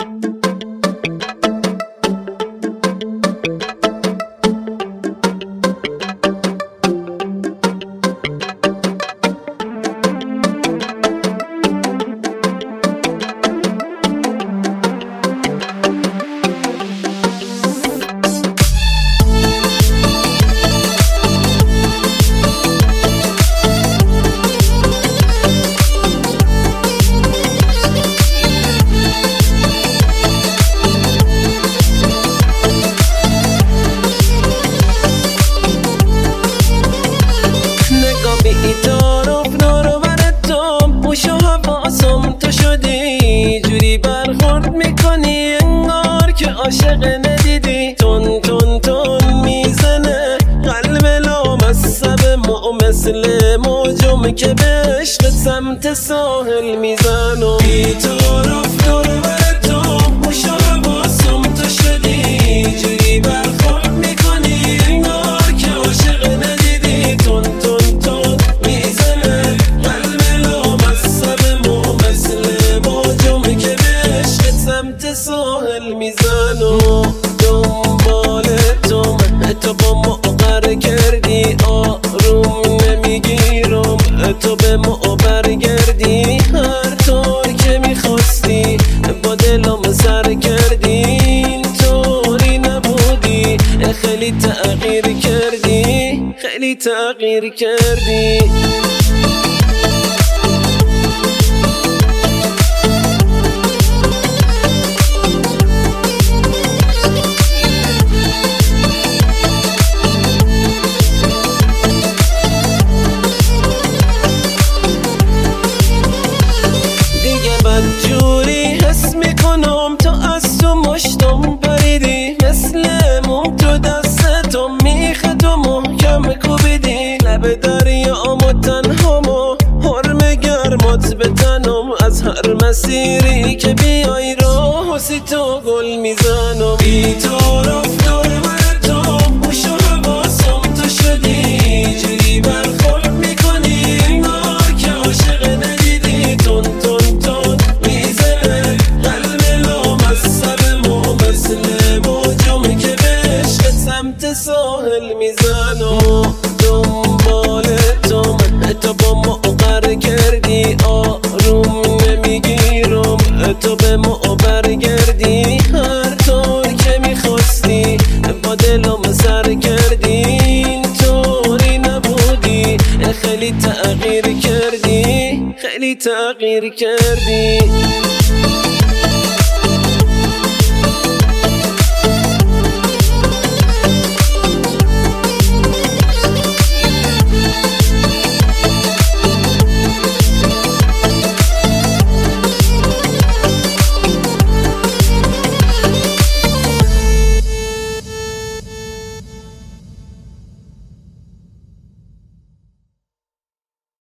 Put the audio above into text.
عاشق ندیدی تون تون تون میزنه قلب لامصب مثل موجم که به عشق سمت ساحل میزنم بی طرف دور بر تو موشا حواسم تو شدی جوری برخورد میکنی انگار که عاشق ندیدی تون تون تون میزنه قلب لامصب مثل موجم که به عشق سمت ساحل میزنم دنبال تو با ما قرار کردی آروم نمیگیرم تو به ما برگردی هر طور که میخواستی با دلم سر کردی اینطوری نبودی خیلی تغییر کردی خیلی تغییر کردی جوری حس میکنم تو از تو مشتم پریدی مثل موم تو دستتم میخه تو محکم کوبیدی لب دریامو تنهامو حرم گرمات بتنم از هر مسیری که بیای رو حسی تو گل میزنم بی طرف دور بر تو موشا حواسم تو شدی جوری برخورد میکنی انگار که عاشق ندیدی تون تون تون ساحل میزنم دنبال تو با ما قرار کردی آروم نمیگیرم تو به ما برگردی هر طور که میخواستی با دلم سر کردی اینطوری نبودی خیلی تغییر کردی خیلی تغییر کردی